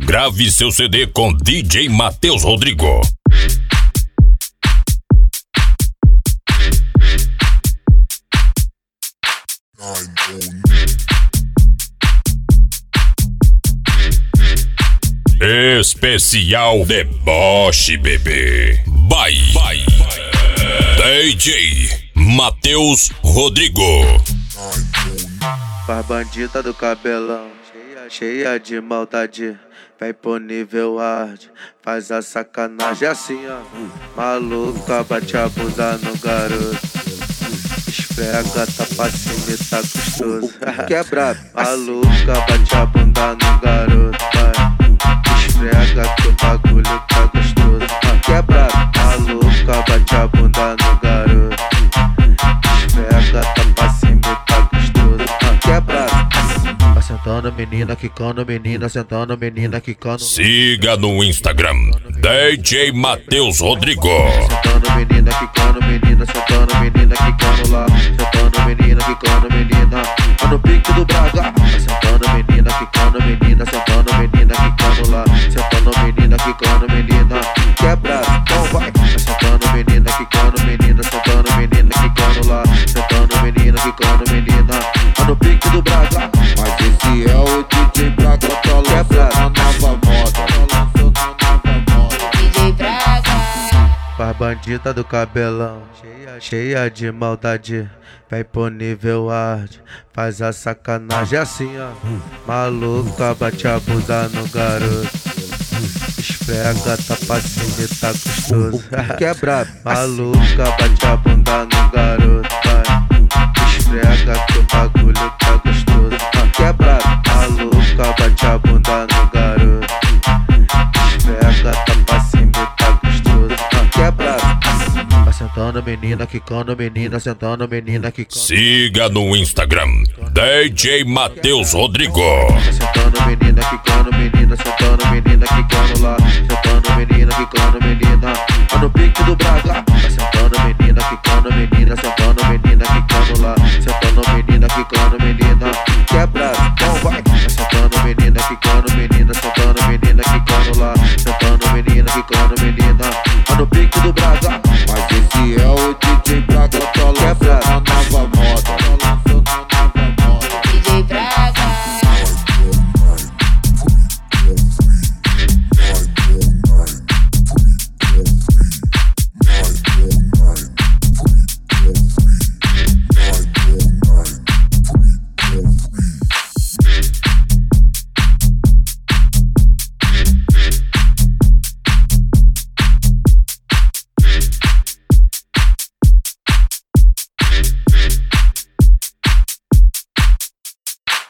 Grave seu CD com DJ Matheus Rodrigo. Especial Deboche, bebê. Bye. DJ Matheus Rodrigo. Faz bandida do cabelão, cheia de maldade. Vai pro nível hard, faz a sacanagem assim, ó. Maluca, bate a bunda no garoto. Esfrega, tá pra cima e tá gostoso. Quebra, maluca, bate a bunda no garoto, vai. Esfrega que o bagulho tá gostoso. Quebra, maluca, bate a bunda no garoto. Esfrega, tá pra cima e tá gostoso. Quebra. Tá sentando menina, quicando menina, sentando menina, quicando. Siga no Instagram, DJ Matheus Rodrigo. Sentando menina, quicando menina, sentando menina, quicando lá. Sentando menina, quicando menina, tá no pique do Braga. Tá sentando menina, quicando menina, sentando menina, quicando lá. Sentando menina, quicando menina, quebra, então vai. Tá sentando menina, quicando menina, sentando menina, quicando lá. Sentando menina, quicando menina, tá no pique do Braga. Mas esse é o DJ Braga, tá lançando a nova moda. DJ Braga. Faz bandida do cabelão, cheia de maldade. Vai pro nível hard, faz a sacanagem assim, ó. Maluca, bate a bunda no garoto. Esfrega, tá pra cima e tá gostoso. Quebra, maluca, bate a bunda no garoto, vai. Esfrega que o bagulho tá gostoso. Quebra, maluca, bate a bunda no garoto. Esfrega, tá pra cima e tá gostoso. Quebra. Tá sentando menina, quicando menina, sentando menina, quicando. Siga no Instagram, DJ Matheus Rodrigo. Tá sentando menina, quicando menina, sentando menina, quicando lá. Sentando menina, quicando menina, tá no pique do Braga. Tá sentando menina, quicando menina, sentando menina, quicando lá. Sentando menina, quicando menina.